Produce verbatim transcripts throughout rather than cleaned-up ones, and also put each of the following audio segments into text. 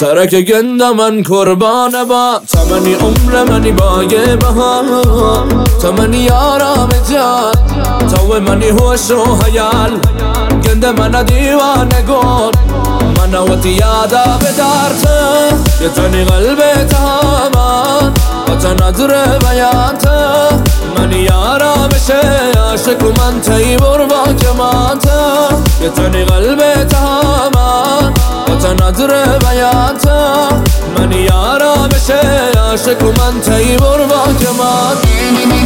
ترک گند من قربان با تمنی عمر منی بایه بها تمنی آرام جان تو منی هوش و حیال گند من دیوانه گون من وقتی یادا بدارته یه تنی قلبت همان و تنظر بیانته منی آرامشه عاشق من تیبور با کمانته یه تنی قلبت همان و تنظر بیانته منی آرامشه عاشق من تیبور با کمانته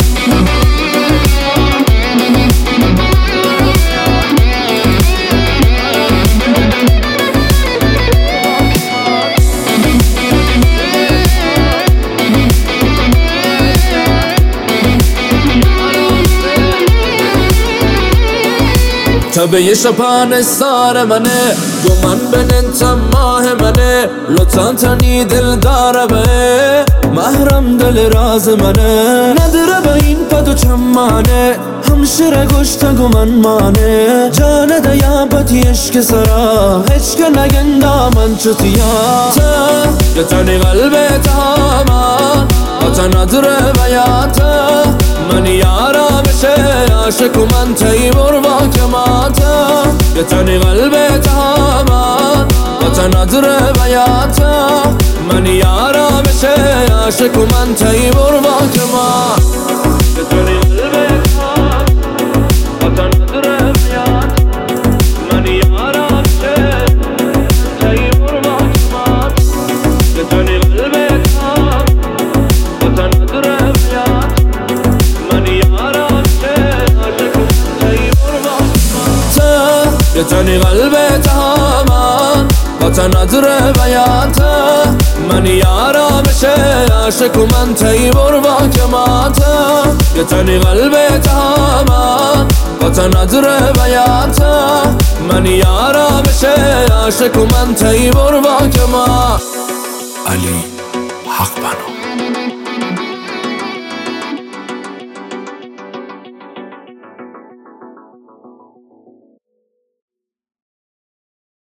تبه شپان سار منه گمان بنتم ماه منه لطفاً تنی دلدار به محرم دل راز منه نداره به این پد و چمانه همشره گشت گمان مانه جانه دیا بطی عشق سرا هیچ که نگندا من چطیاته یه تنی قلبت همان و تنادر بیاته منی آرامشه عاشق من تیبور با کمانته یه تنی قلبت همان و تنادر بیاته منی آرامشه عاشق من تیبور با کمانته یه تنی قلبت همان و تنادر بیاته منی آرامشه تیبور با کمانته یه تنی قلبت همان و تنادر بیاته منی یه تنی قلبت همان با تنظر بیانته منی آرامشه عاشق من تیبور با کمانته یه تنی قلبت همان با تنظر بیانته منی آرامشه عاشق من تیبور با کمانته علی حق بنو.